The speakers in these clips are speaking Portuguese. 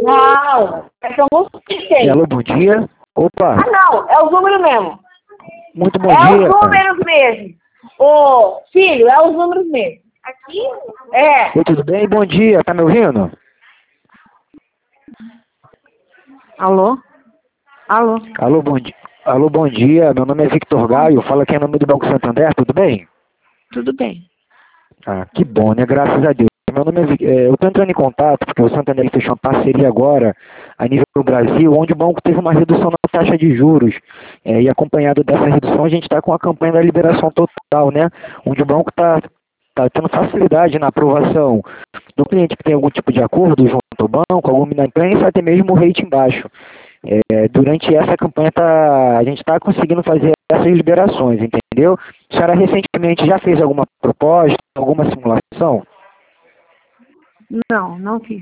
Não, são múltiplos de 6. Alô, bom dia. Opa, Ah, não, é os números mesmo. muito bom É dia. os números mesmo. Ô, filho, é os números mesmo. Aqui? É. Oi, tudo bem? Bom dia, tá me ouvindo? Alô? Alô? Alô, bom dia. Alô, bom dia. Meu nome é Victor Gaio, falo aqui em nome do Banco Santander, tudo bem? Tudo bem. Ah, que bom, né? Graças a Deus. Meu nome eu estou entrando em contato porque o Santander fechou uma parceria agora a nível do Brasil, onde o banco teve uma redução na taxa de juros. E acompanhado dessa redução, a gente está com a campanha da liberação total, né? Onde o banco está tendo facilidade na aprovação do cliente que tem algum tipo de acordo junto ao banco, alguma inadimplência, até mesmo o rating baixo. Durante essa campanha a gente está conseguindo fazer essas liberações, entendeu? A senhora recentemente já fez alguma proposta, alguma simulação? Não, não fiz.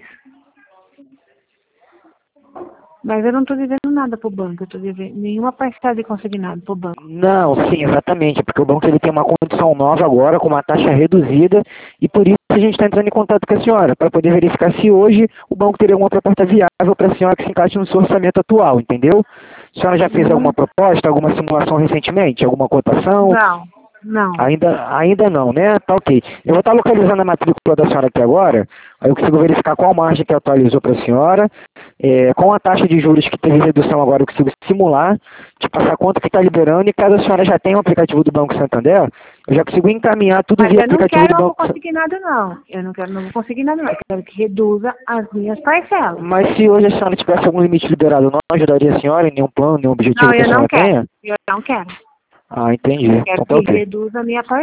Mas eu não estou devendo nada pro banco. Eu estou devendo nenhuma parcela de consignado pro banco. Não, sim, exatamente, porque o banco ele tem uma condição nova agora, com uma taxa reduzida, e por isso a gente está entrando em contato com a senhora, para poder verificar se hoje o banco teria alguma proposta viável para a senhora que se encaixe no seu orçamento atual, entendeu? A senhora já fez alguma proposta, alguma simulação recentemente, alguma cotação? Não, não. Ainda não, né? Tá ok. Eu vou estar localizando a matrícula da senhora aqui agora, aí eu consigo verificar qual margem que atualizou para a senhora, com a taxa de juros que teve redução agora, eu consigo simular, te passar quanto que está liberando, e caso a senhora já tenha um aplicativo do Banco Santander, eu já consigo encaminhar tudo Mas via eu não aplicativo quero do novo Banco Santander. consignado, não. Eu não quero novo consignado, não. Eu quero que reduza as minhas parcelas. Mas se hoje a senhora tivesse algum limite liberado, não ajudaria a senhora em nenhum plano, nenhum objetivo Não, que a eu não senhora tenha? quero. Eu não quero. Ah, entendi. Eu Então quero tá que ok. reduza a minha parcela.